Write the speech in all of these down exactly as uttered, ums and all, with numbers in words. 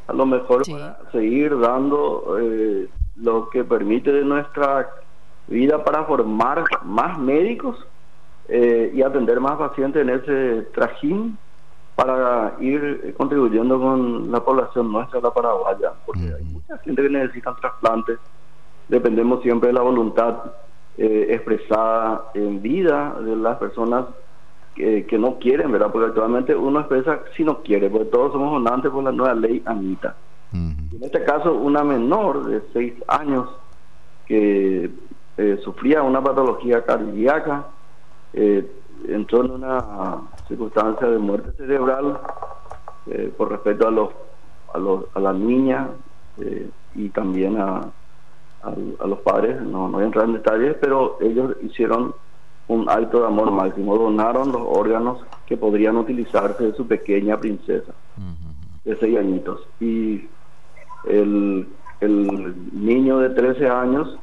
a lo mejor Sí. para seguir dando eh, lo que permite de nuestra vida para formar más médicos eh, y atender más pacientes en ese trajín para ir eh, contribuyendo con la población nuestra, la paraguaya, porque hay Ujú. mucha gente que necesita trasplantes. Dependemos siempre de la voluntad eh, expresada en vida de las personas que, que no quieren, ¿verdad? Porque actualmente uno expresa si no quiere, porque todos somos donantes por la nueva ley ANITA. Ujú. En este caso, una menor de seis años que eh, sufría una patología cardíaca, eh, entró en una circunstancia de muerte cerebral eh, por respecto a los a, los, a la niña eh, y también a, a, a los padres. No, no voy a entrar en detalles, pero ellos hicieron un acto de amor máximo, donaron los órganos que podrían utilizarse de su pequeña princesa Ujú. de seis añitos, y el, el niño de trece años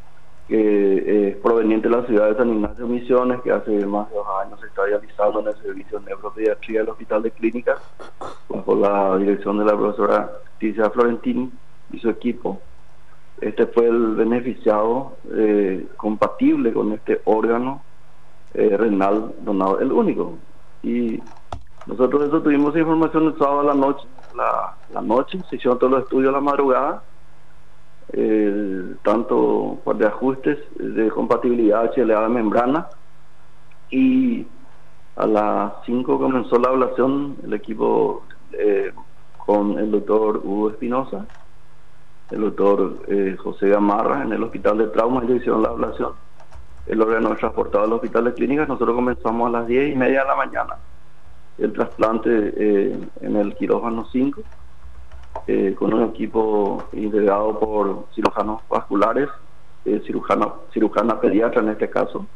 que es proveniente de la ciudad de San Ignacio Misiones, que hace más de dos años se está realizando en el servicio de neuropediatría del Hospital de Clínicas bajo la dirección de la profesora Ticia Florentini y su equipo. Este fue el beneficiado eh, compatible con este órgano eh, renal donado, el único. Y nosotros eso tuvimos información el sábado a la noche, la, la noche, se hicieron todos los estudios a la madrugada, eh, tanto por de ajustes de compatibilidad H L A de membrana, y a las cinco comenzó la ablación, el equipo eh, con el doctor Hugo Espinosa, el doctor eh, José Gamarra en el hospital de trauma, ellos hicieron la ablación, el órgano es transportado al hospital de clínicas. Nosotros comenzamos a las diez y media de la mañana el trasplante eh, en el quirófano cinco, eh, con un equipo integrado por cirujanos vasculares, eh, cirujana, cirujana pediatra en este caso,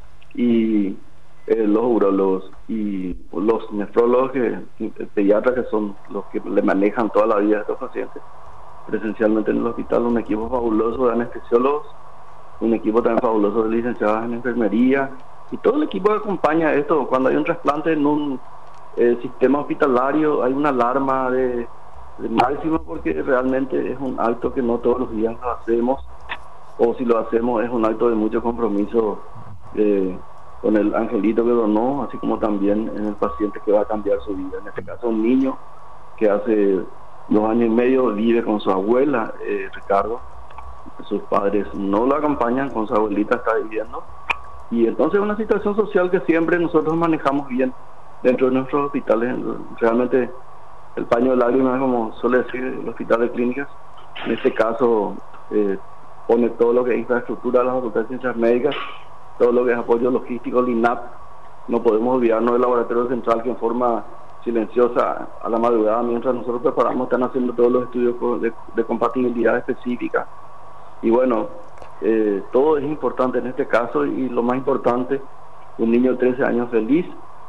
y eh, los urólogos y los nefrólogos que, pediatras, que son los que le manejan toda la vida de estos pacientes presencialmente en el hospital. Un equipo fabuloso de anestesiólogos, un equipo también fabuloso de licenciadas en enfermería, y todo el equipo que acompaña esto. Cuando hay un trasplante en un eh, sistema hospitalario hay una alarma de, de máxima, porque realmente es un acto que no todos los días lo hacemos, o si lo hacemos es un acto de mucho compromiso eh, con el angelito que donó, así como también en el paciente que va a cambiar su vida. En este caso, un niño que hace dos años y medio vive con su abuela, eh, Ricardo. Sus padres no lo acompañan, con su abuelita está viviendo, y entonces es una situación social que siempre nosotros manejamos bien dentro de nuestros hospitales. Realmente el paño de lágrimas, como suele decir el hospital de clínicas, en este caso eh, pone todo lo que es infraestructura de la Facultad de Ciencias Médicas, todo lo que es apoyo logístico, el I N A P. No podemos olvidarnos del laboratorio central, que en forma silenciosa a la madrugada, mientras nosotros preparamos, están haciendo todos los estudios de, de compatibilidad específica. Y bueno, eh, todo es importante en este caso, y lo más importante, un niño de trece años feliz,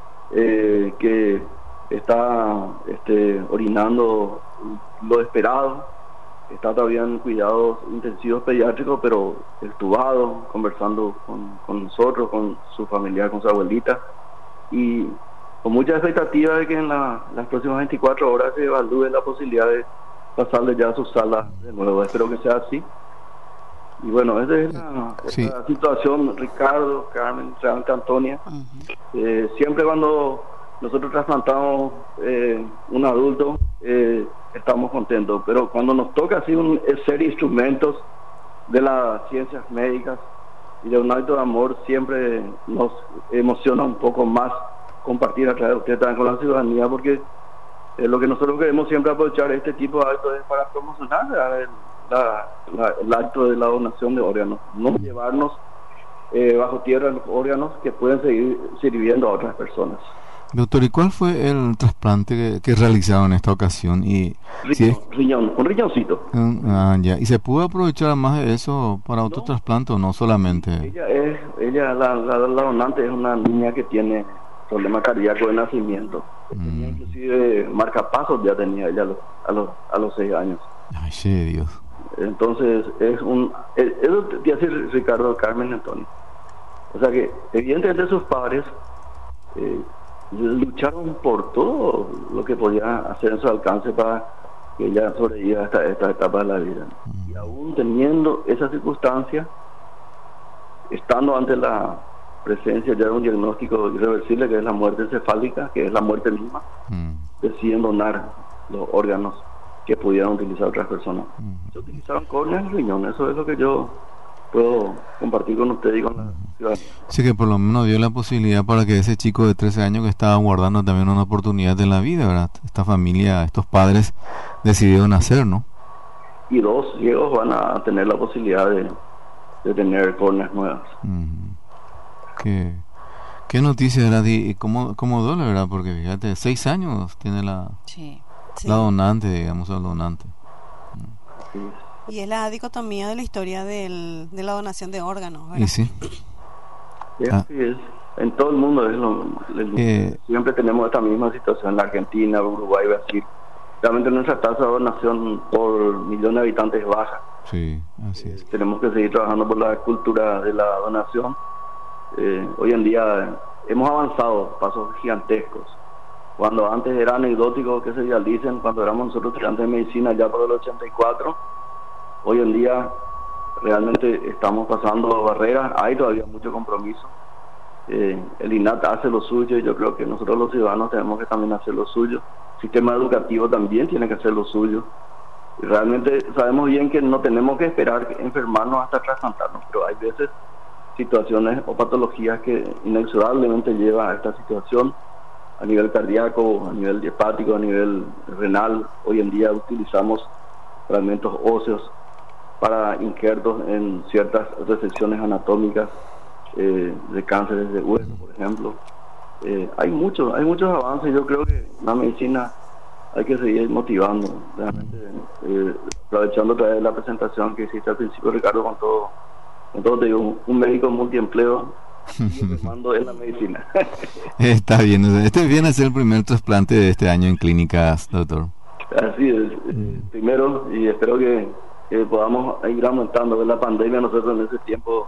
eh, que está este, orinando lo esperado, está todavía en cuidados intensivos pediátricos, pero extubado, conversando con, con nosotros, con su familiar, con su abuelita, y con mucha expectativa de que en la, las próximas veinticuatro horas se evalúe la posibilidad de pasarle ya a su sala de nuevo. Espero que sea así. Y bueno, esa es la, Sí. la situación, Ricardo, Carmen, realmente Antonia. Ujú. Eh, siempre cuando nosotros trasplantamos eh, un adulto, eh, estamos contentos, pero cuando nos toca así un ser instrumentos de las ciencias médicas y de un acto de amor, siempre nos emociona un poco más compartir a través de ustedes también con la ciudadanía, porque eh, lo que nosotros queremos siempre aprovechar este tipo de actos es para promocionar el, la, la, el acto de la donación de órganos, no llevarnos eh, bajo tierra los órganos que pueden seguir sirviendo a otras personas. Doctor, ¿y cuál fue el trasplante que, que realizaron en esta ocasión? Y Riñón, si es, riñón, un riñoncito. um, ah, ya. ¿Y se pudo aprovechar más de eso para otro No. trasplante o no solamente? Ella es, ella la, la, la donante es una niña que tiene problema cardíaco de nacimiento. Tenía Mm. inclusive marcapasos, ya tenía ella a los, a los, a los seis años. Ay, sí, Dios. Entonces es un, es- eso te hace Ricardo, Carmen, Antonio. O sea que evidentemente sus padres eh, lucharon por todo lo que podían hacer en su alcance para que ella sobreviva a esta, esta etapa de la vida. Y aún teniendo esa circunstancia, estando ante la presencia ya de un diagnóstico irreversible, que es la muerte encefálica, que es la muerte misma, mm. deciden donar los órganos que pudieran utilizar otras personas. Mm. Se utilizaron córneas y riñones, eso es lo que yo puedo compartir con usted y con la ciudad. Sí, que por lo menos dio la posibilidad para que ese chico de trece años que estaba guardando también una oportunidad de la vida, ¿verdad? Esta familia, estos padres decidieron hacer, ¿no? Y dos ciegos van a tener la posibilidad de, de tener córneas nuevas. Mm. Qué, qué noticia, ¿verdad? Y cómo, cómo duele, ¿verdad? Porque fíjate, seis años tiene la, sí, sí. la donante, digamos, el donante. Sí. Y es la dicotomía de la historia del, de la donación de órganos, ¿verdad? Y sí. Sí, ah. así es. En todo el mundo es lo, lo, eh, siempre tenemos esta misma situación en la Argentina, Uruguay, Brasil. Realmente nuestra tasa de donación por millón de habitantes es baja. Sí, así es. Eh, tenemos que seguir trabajando por la cultura de la donación. Eh, hoy en día hemos avanzado pasos gigantescos. Cuando antes era anecdótico que se realicen, cuando éramos nosotros estudiantes de medicina ya por el ochenta y cuatro, hoy en día realmente estamos pasando barreras, hay todavía mucho compromiso. Eh, el INAT hace lo suyo y yo creo que nosotros los ciudadanos tenemos que también hacer lo suyo. El sistema educativo también tiene que hacer lo suyo. Y realmente sabemos bien que no tenemos que esperar enfermarnos hasta trasplantarnos, pero hay veces situaciones o patologías que inexorablemente llevan a esta situación a nivel cardíaco, a nivel hepático, a nivel renal. Hoy en día utilizamos fragmentos óseos para injertos en ciertas resecciones anatómicas eh, de cánceres de hueso, por ejemplo. Eh, hay muchos, hay muchos avances. Yo creo que la medicina hay que seguir motivando, realmente, eh, aprovechando otra vez la presentación que hiciste al principio, Ricardo, con todo. Entonces te digo, un médico multiempleo formando en la medicina. Está bien, este viene a ser el primer trasplante de este año en clínicas, doctor. Así es, eh, primero, y espero que, que podamos ir aumentando. De la pandemia nosotros en ese tiempo,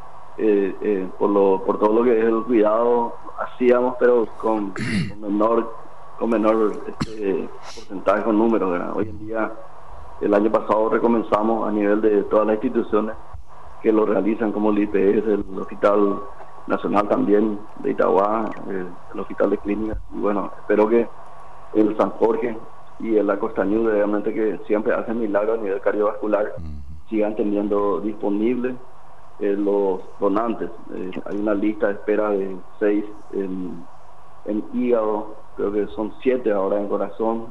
eh, eh, por lo por todo lo que es el cuidado, hacíamos, pero con, con menor con menor este, porcentaje, con números, ¿verdad? Hoy en día, el año pasado recomenzamos a nivel de todas las instituciones que lo realizan, como el I P S, el Hospital Nacional también de Itagua, el, el Hospital de Clínicas, y bueno, espero que el San Jorge y el La Costañuda, realmente que siempre hacen milagros a nivel cardiovascular, uh-huh. sigan teniendo disponibles eh, los donantes. Eh, hay una lista de espera de seis en, en hígado, creo que son siete ahora en corazón,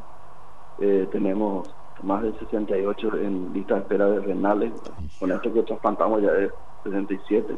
eh, tenemos más de sesenta y ocho en lista de espera de renales, con esto que trasplantamos ya es sesenta y siete,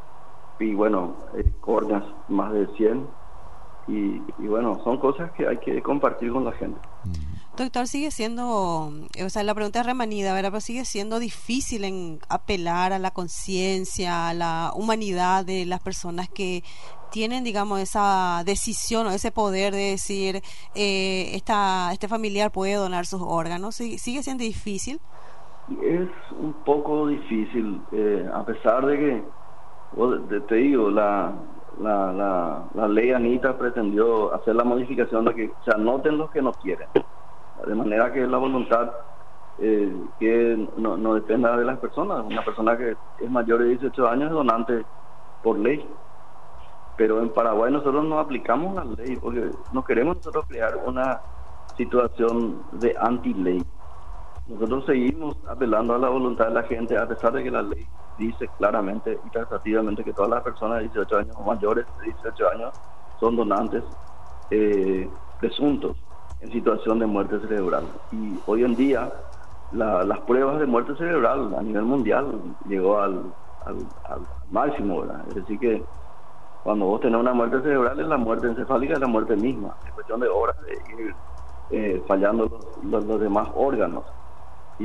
y bueno, eh, córneas más de cien, y, y bueno, son cosas que hay que compartir con la gente. Doctor, sigue siendo, o sea, la pregunta es remanida, ¿verdad? Pero sigue siendo difícil en apelar a la conciencia, a la humanidad de las personas que tienen, digamos, esa decisión o ese poder de decir, eh, esta, este familiar puede donar sus órganos. ¿Sigue, sigue siendo difícil? Es un poco difícil, eh, a pesar de que, te, te digo, la, la, la, la ley Anita pretendió hacer la modificación de que se anoten los que no quieren, de manera que la voluntad eh, que no, no dependa de las personas. Una persona que es mayor de dieciocho años es donante por ley, pero en Paraguay nosotros no aplicamos la ley porque no queremos nosotros crear una situación de anti-ley. Nosotros seguimos apelando a la voluntad de la gente, a pesar de que la ley dice claramente y taxativamente que todas las personas de dieciocho años o mayores de dieciocho años son donantes eh, presuntos en situación de muerte cerebral. Y hoy en día la, las pruebas de muerte cerebral a nivel mundial llegó al, al, al máximo, ¿verdad? Es decir que cuando vos tenés una muerte cerebral es la muerte encefálica, es la muerte misma, es cuestión de horas de ir eh, fallando los, los, los demás órganos. Y,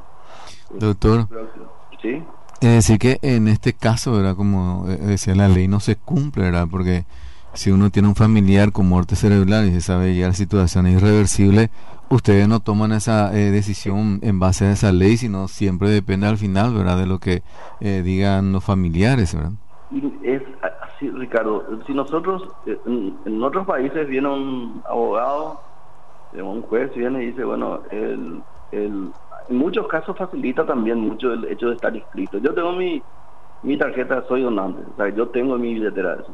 doctor, ¿sí? Es decir que en este caso, ¿verdad? Como decía la ley, no se cumple, ¿verdad? Porque si uno tiene un familiar con muerte cerebral y se sabe ya la situación es irreversible, ustedes no toman esa eh, decisión en base a esa ley, sino siempre depende al final, ¿verdad? De lo que eh, digan los familiares, ¿verdad? Es así, Ricardo. Si nosotros, en, en otros países viene un abogado Un juez viene y dice, bueno, el, el, en muchos casos facilita también mucho el hecho de estar inscrito. Yo tengo mi, mi tarjeta, soy donante, o sea, yo tengo mi billetera de eso.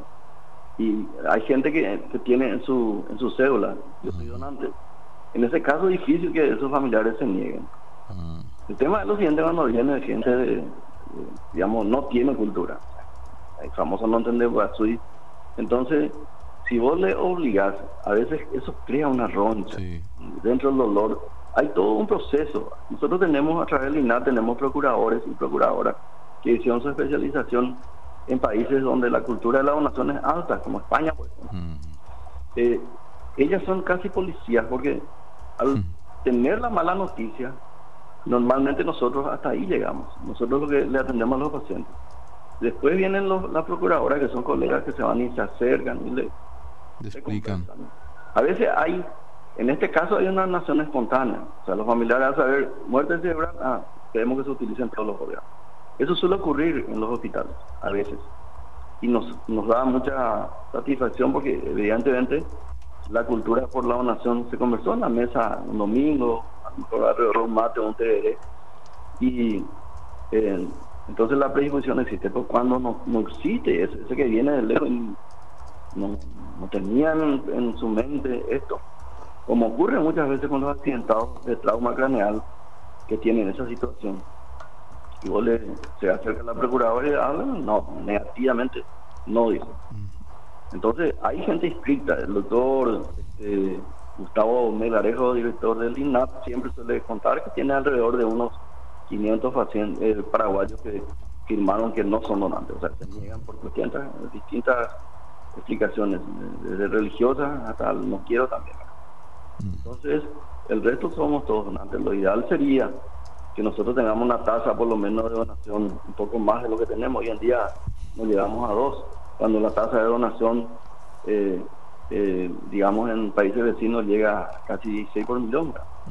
Y hay gente que, que tiene en su, en su cédula, yo soy donante. En ese caso es difícil que esos familiares se nieguen. El tema es lo siguiente cuando viene de gente, de, de, digamos, no tiene cultura. El famoso no entender Guazui. Entonces, si vos le obligás, a veces eso crea una roncha. Sí. Dentro del dolor hay todo un proceso. Nosotros tenemos, a través del I N A H, tenemos procuradores y procuradoras que hicieron su especialización en países donde la cultura de la donación es alta, como España, por ejemplo. Mm. Eh, ellas son casi policías, porque al mm. tener la mala noticia, normalmente nosotros hasta ahí llegamos. Nosotros lo que le atendemos a los pacientes. Después vienen los, las procuradoras, que son colegas que se van y se acercan y le, le explican. A veces hay, en este caso hay una nación espontánea. O sea, los familiares van a saber, muerte cerebral, ah, queremos que se utilicen todos los órganos. Eso suele ocurrir en los hospitales, a veces. Y nos, nos da mucha satisfacción porque, evidentemente, la cultura por la donación se conversó en la mesa un domingo, a lo mejor alrededor de un mate o un T V R. Y eh, entonces la predisposición existe. Pero cuando no, no existe, ese, ese que viene de lejos, no, no tenían en, en su mente esto. Como ocurre muchas veces con los accidentados de trauma craneal que tienen esa situación. Y vos le, se acerca a la procuradora y hablan, no, negativamente no dice. Entonces hay gente inscrita. El doctor este, Gustavo Melgarejo, director del I N A P, siempre suele contar que tiene alrededor de unos quinientos pacientes eh, paraguayos que firmaron que no son donantes, o sea, se niegan por cuestiones, distintas explicaciones, desde religiosas hasta el no quiero también. Entonces, el resto somos todos donantes. Lo ideal sería que nosotros tengamos una tasa por lo menos de donación un poco más de lo que tenemos. Hoy en día nos llegamos a dos, cuando la tasa de donación eh, eh, digamos en países vecinos llega a casi dieciséis por millón.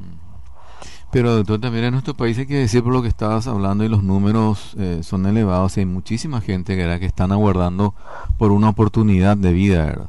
Pero doctor, también en nuestro país hay que decir, por lo que estabas hablando, y los números eh, son elevados, y hay muchísima gente que, que están aguardando por una oportunidad de vida, ¿verdad?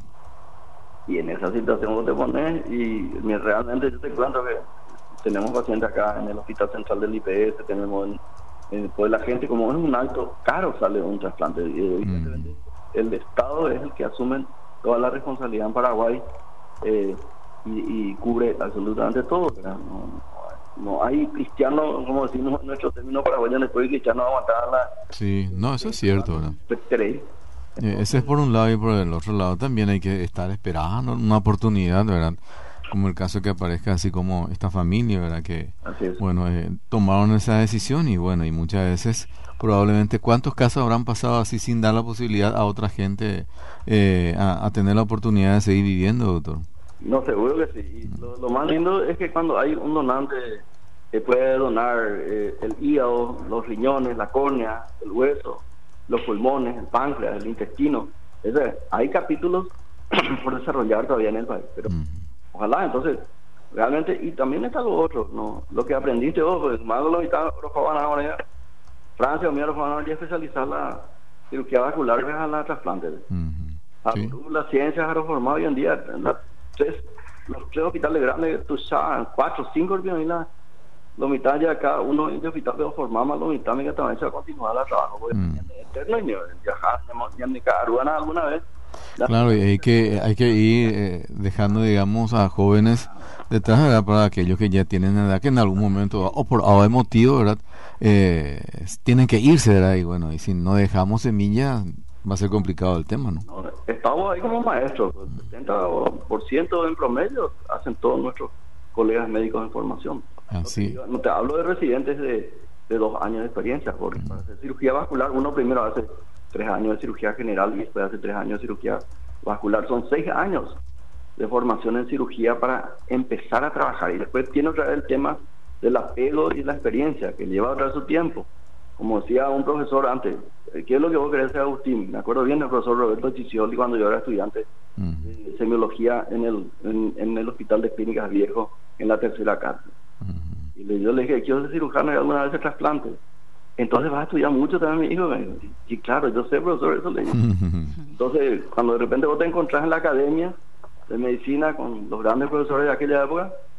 Y en esa situación vos te pones, y realmente yo te cuento que tenemos pacientes acá en el Hospital Central del I P S, tenemos en, en, pues la gente, como es un alto, caro sale un trasplante, y evidentemente mm. el Estado es el que asume toda la responsabilidad en Paraguay eh, y, y cubre absolutamente todo, ¿verdad? No, no hay cristiano, como decimos en nuestro término paraguayo, después de cristiano aguantar la... Sí, no, eso es cierto, ¿verdad? ¿Crees? Eh, ese es por un lado, y por el otro lado también hay que estar esperando una oportunidad, ¿verdad? Como el caso que aparezca así como esta familia, ¿verdad? Que, bueno, eh, tomaron esa decisión y bueno, y muchas veces probablemente, ¿cuántos casos habrán pasado así sin dar la posibilidad a otra gente eh, a, a tener la oportunidad de seguir viviendo, doctor? No, seguro que sí. Y lo, lo más lindo es que cuando hay un donante que puede donar eh, el hígado, los riñones, la córnea, el hueso, los pulmones, el páncreas, el intestino, es decir, hay capítulos por desarrollar todavía en el país, pero uh-huh. ojalá, entonces, realmente, y también está lo otro, ¿no? Lo que aprendiste vos, pues, más de lo que está ahora, Francia, mira, los van a especializar la cirugía vascular a la trasplante. Uh-huh. Sí. Las ciencias han reformado hoy en día, la, tres, los tres hospitales grandes, tú sabes, cuatro, cinco, y la los mitad ya cada uno de hospital de formamos los mitad que también se va a continuar el trabajo porque mm. eterno y viajar ya ni cada aduana alguna vez. Claro, y hay que hay que ir eh, dejando, digamos, a jóvenes detrás, ¿verdad? Para aquellos que ya tienen edad, que en algún momento o por o motivo, ¿verdad? Eh, tienen que irse, ¿verdad? Y bueno, y si no dejamos semillas va a ser complicado el tema, ¿no? no estamos ahí como maestros, el setenta por ciento en promedio hacen todos nuestros colegas médicos en formación. Así. No, te, no te hablo de residentes de, de dos años de experiencia, porque uh-huh. para hacer cirugía vascular uno primero hace tres años de cirugía general y después hace tres años de cirugía vascular. Son seis años de formación en cirugía para empezar a trabajar, y después tiene otra vez el tema del apego y la experiencia que lleva otra vez su tiempo. Como decía un profesor antes, ¿qué es lo que vos querés ser, Agustín? Me acuerdo bien del profesor Roberto Chicioli cuando yo era estudiante uh-huh. de semiología en el en, en el Hospital de Clínicas Viejo en la tercera cátedra. Uh-huh. Y le, yo le dije, quiero ser cirujano y alguna vez se trasplante. Entonces vas a estudiar mucho también, mi hijo. Y, y claro, yo sé, profesor, eso le digo. Uh-huh. Entonces, cuando de repente vos te encontrás en la academia de medicina con los grandes profesores de aquella época,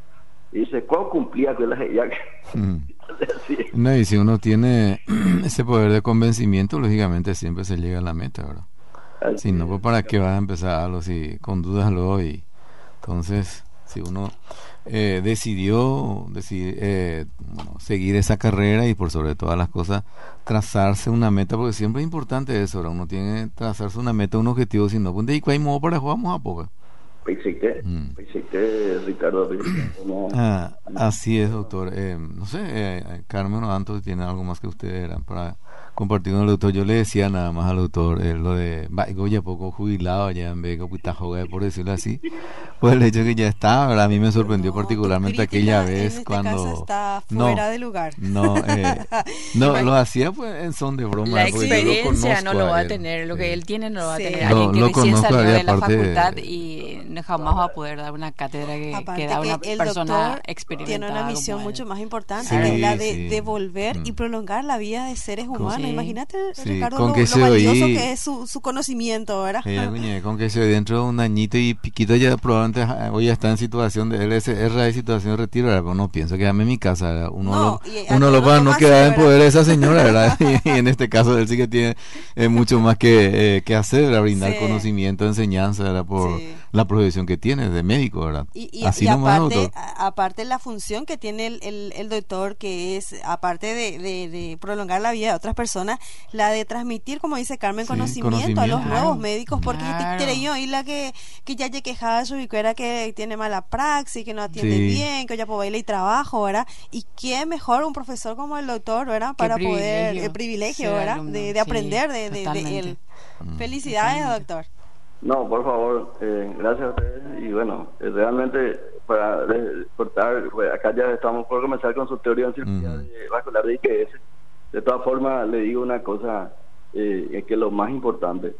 Y dice, ¿cuál cumplía con la ella? Mm. No, y si uno tiene ese poder de convencimiento, lógicamente siempre se llega a la meta, ¿verdad? Así Si no, pues es. para qué vas a empezar algo si con dudas luego. Y entonces, si uno eh, decidió decidi- eh, bueno, seguir esa carrera y por sobre todas las cosas trazarse una meta, porque siempre es importante eso, ¿verdad? Uno tiene que trazarse una meta, un objetivo, si no, pues de ahí hay modo para jugar, vamos a poco. Pensé que, Mm. pensé que Ricardo, pensé que no, Ah, no, así es, no. doctor. Eh, no sé, eh, Carmen o Anto, tiene algo más que ustedes eran para compartir con el doctor. Yo le decía nada más al doctor eh, lo de Baigo ya poco jubilado ya en vez de por decirlo así, pues el hecho de que ya está, ¿verdad? A mí me sorprendió No, tu particularmente aquella crítica en vez este caso cuando está no, fuera de lugar. no, eh, no lo Imag- hacía pues en son de broma, La eh, porque yo lo experiencia no conozco lo va a a él. tener, lo que Sí. él tiene no lo va a tener Sí. alguien Lo, que lo recién conozco salió y de la aparte facultad y no jamás va a poder dar una cátedra que, que Aparte da que una el persona doctor tiene experimentada una como misión él. mucho más importante, Claro. que es la Sí, de sí. devolver y Mm. prolongar la vida de seres Con, humanos. Sí. Imagínate, sí, Ricardo, con lo, que lo se valioso oí. que es su, su conocimiento, ¿verdad? Eh, cuñe, con que se dentro de un añito y piquito ya probablemente ja, hoy ya está en situación de L S R de situación de retiro, ¿verdad? Pero no pienso quedarme en mi casa, ¿verdad? Uno No, lo, y a uno todos lo nos para no toma así, quedar en ¿verdad? poder de esa señora, ¿verdad? Y, en este caso él sí que tiene eh, mucho más que, eh, que hacer, ¿verdad? Brindar Sí, conocimiento, enseñanza, ¿verdad? Por sí. la profesión que tiene de médico, ¿verdad? Y, y, Así y nomás, aparte, doctor. a- aparte la función que tiene el, el, el doctor, que es, aparte de, de, de prolongar la vida de otras personas, la de transmitir, como dice Carmen, Sí, conocimiento a los conocimiento. nuevos Claro, médicos, porque te claro. creyó y la que, que ya quejada su era que tiene mala praxis, que no atiende Sí, bien, que ya puede ir y trabajo, ¿verdad? Y qué mejor un profesor como el doctor, ¿verdad? Qué Para poder, el privilegio privilegio, ser ¿verdad? alumno, De, de sí, aprender de, de, de él. totalmente, mm, Felicidades, totalmente. doctor. No, por favor, eh, gracias a ustedes. Y bueno, eh, realmente, para eh, cortar, pues, acá ya estamos por comenzar con su teoría en cirugía ujú, de vascular de I P S. De todas formas, le digo una cosa, eh, es que lo más importante,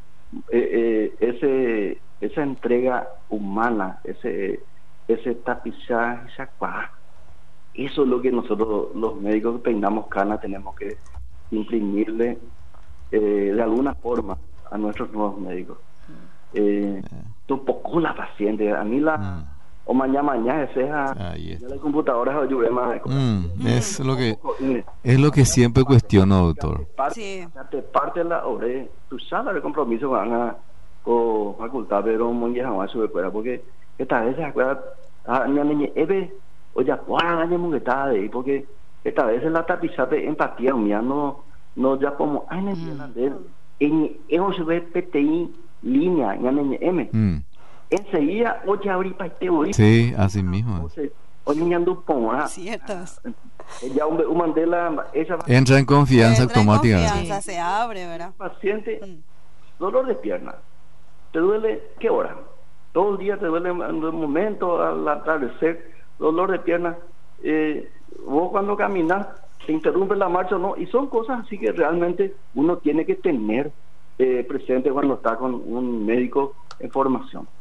eh, eh, ese esa entrega humana, ese ese tapizaje, esa cuá, eso es lo que nosotros, los médicos que peinamos canas, tenemos que imprimirle eh, de alguna forma a nuestros nuevos médicos. Eh, eh, tu poco la paciente, a mí la mm, o mañana mañana ese a ahí está. la computadora o yo más Mm, es lo que y es lo que siempre cuestiono, doctor. parte Sí. te parte la ore tu sala de compromiso van a con facultad pero muy ya a su escuela porque esta vez se acuerda a mi niña Eve o ya para año muy está de ahí porque esta vez la tapizate empatía mía no no ya como ay no Mm. de en en su P T I línea ya niña M Mm, enseguida oye ahorita te voy sí, así mismo. oye niñando pon Ciertos. ya un, un Mandela esa Entra en confianza Entra en automáticamente. confianza, Sí. se abre, ¿verdad? paciente Mm. dolor de pierna te duele qué hora todo el día te duele en un momento al atardecer dolor de pierna eh, vos cuando caminas te interrumpe la marcha o no y son cosas así que realmente uno tiene que tener eh, presente cuando está con un médico en formación.